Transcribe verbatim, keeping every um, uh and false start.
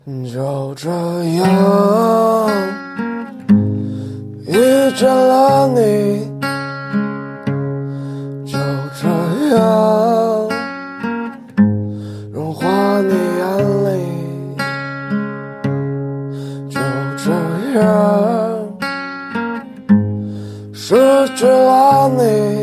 就这样遇见了你，就这样融化你眼里，就这样失去了你。